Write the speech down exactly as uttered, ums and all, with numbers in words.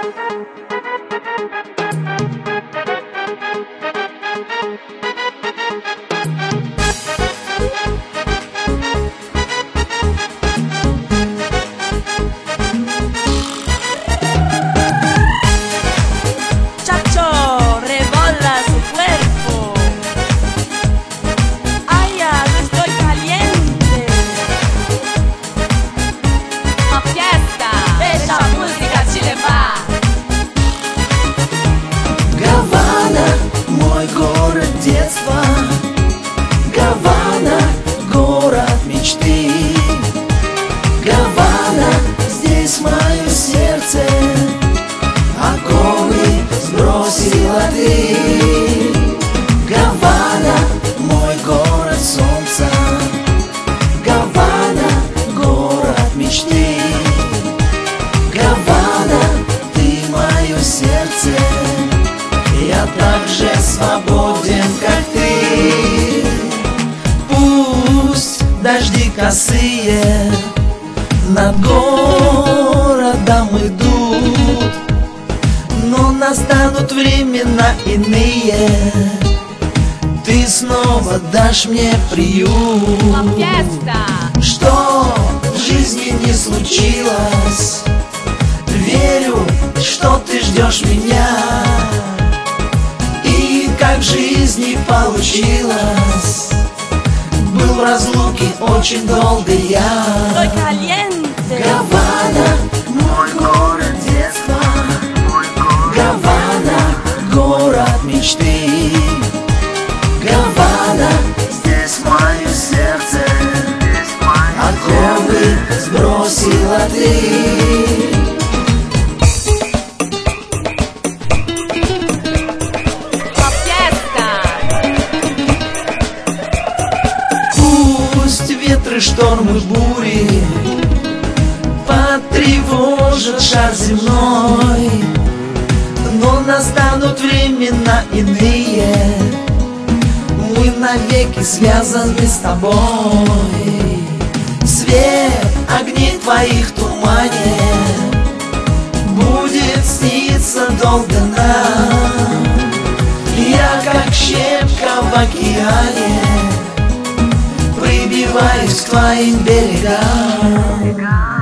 Детства, Гавана, город мечты. Гавана, здесь мое сердце, оковы сбросила ты. Гавана, мой город солнца. Гавана, город мечты. Гавана, ты мое сердце, я так же свободен, как ты. Пусть дожди косые над городом идут, но настанут времена иные, ты снова дашь мне приют. Что в жизни не случилось, верю, что ты ждешь меня. Как в жизни получилось, был в разлуке очень долго я. Гавана, мой город детства. Гавана, город мечты. Гавана, здесь мое сердце, оковы сбросила ты. Ветры, штормы, бури потревожат шар земной, но настанут времена иные, мы навеки связаны с тобой. Свет огней твоих в тумане будет сниться долго нам. Я как щепка в океане прибиваюсь к твоим берегам.